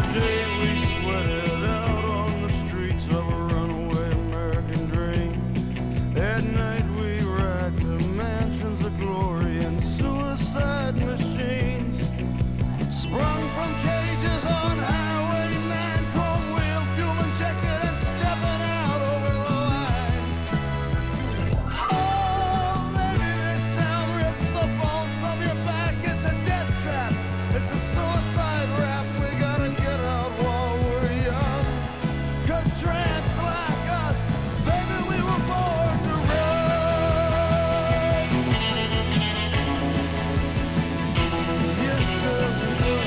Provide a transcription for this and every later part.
day we sweated out on the streets of a runaway American dream. At night we ride to mansions of glory and suicide machines. Sprung from cages on Highway 9, chrome wheel, fuel injected and stepping out over the line. Oh, maybe this town rips the bones from your back. It's a death trap. It's a suicide rap. We gotta get out while we're young. 'Cause tramps like us, baby, we were born to run. Yes, girl, we were.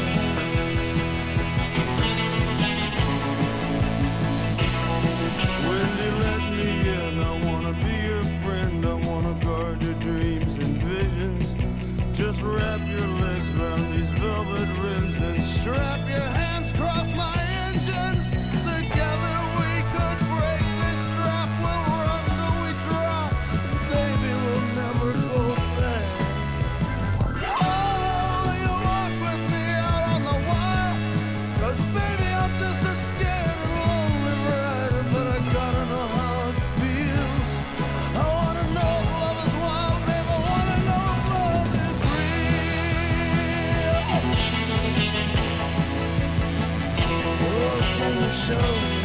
Wendy, let me in. I wanna be your friend. I wanna guard your dreams and visions. Just wrap your legs round these velvet rims and strap your hands across my engines. Together we could break this trap. We'll run till we drop. Baby, we'll never go back. Oh, you walk with me out on the wire. 'Cause baby, I'm just a scared and lonely rider. But I gotta know how it feels. I wanna know if love is wild, babe. I wanna know if love is real. Oh, can you show me?